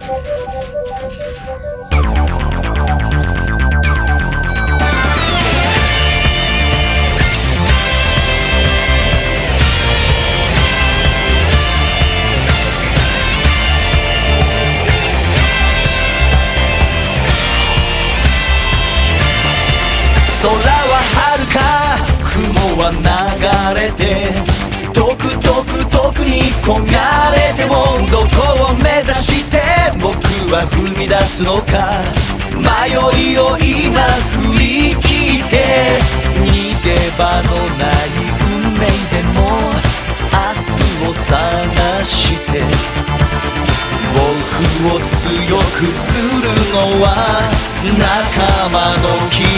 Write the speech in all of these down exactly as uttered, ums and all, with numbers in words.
空は遥か雲は流れて遠く遠く遠くに焦がれてもどこを目指して僕は踏み出すのか迷いを今振り切って逃げ場のない運命でも明日を探して僕を強くするのは仲間の絆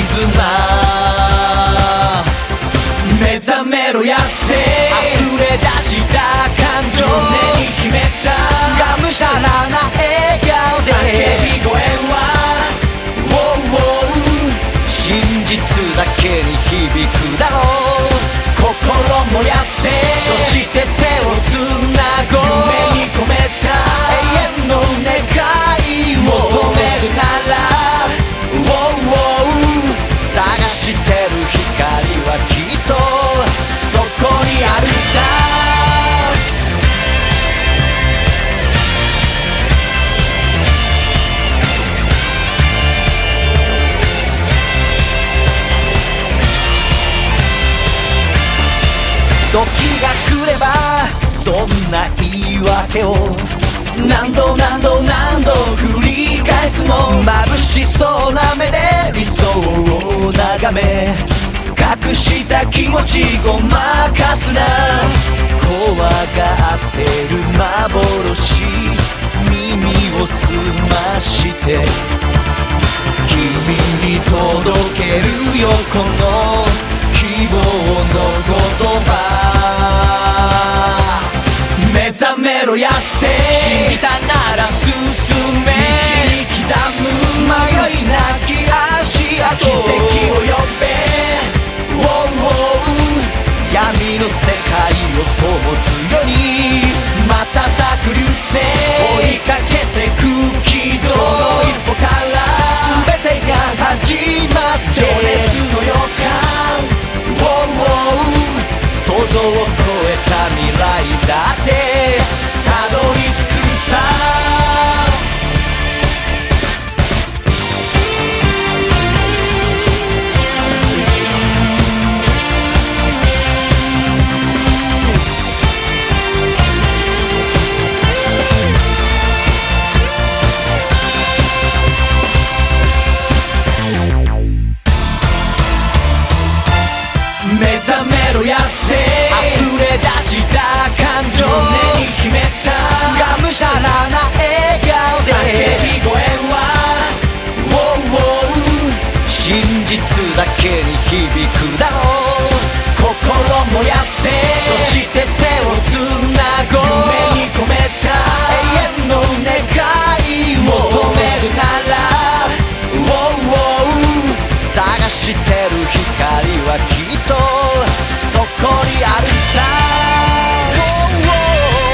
目覚めろ野生溢れ出した感情胸に秘めたがむしゃらな笑顔で叫び声は Wow, wow 真実だけに響くだろう心も野生そして手をつなごう夢に込めた永遠の願いを求めるなら Wow, wow 探してる光はきっとそこにあるさ時が来ればそんな言い訳を何度何度何度繰り返すの眩しそうな目で理想を眺め隠した気持ちごまかすな怖がってる幻耳を澄まして君に届けるよこの希望の言葉目覚めろ野生信じたなら進め道に刻む迷いなき足跡奇跡を呼べ Wow, wow 闇の世界を灯すように瞬く流星追いかけてく軌道その一歩から全てが始まって情熱の予感 Wow, wow 想像を超えた未来だってたどり着くさ目覚めろ野生溢れ出した感情胸に秘めたがむしゃらな笑顔で叫び声は Wow, wow 真実だけに響くだろう心も野生そして手をつなごう夢に込めた永遠の願いを求めるなら Wow, wow 探してる光はきっとそこにあるさ、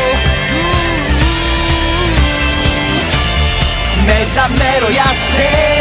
目覚めろ野生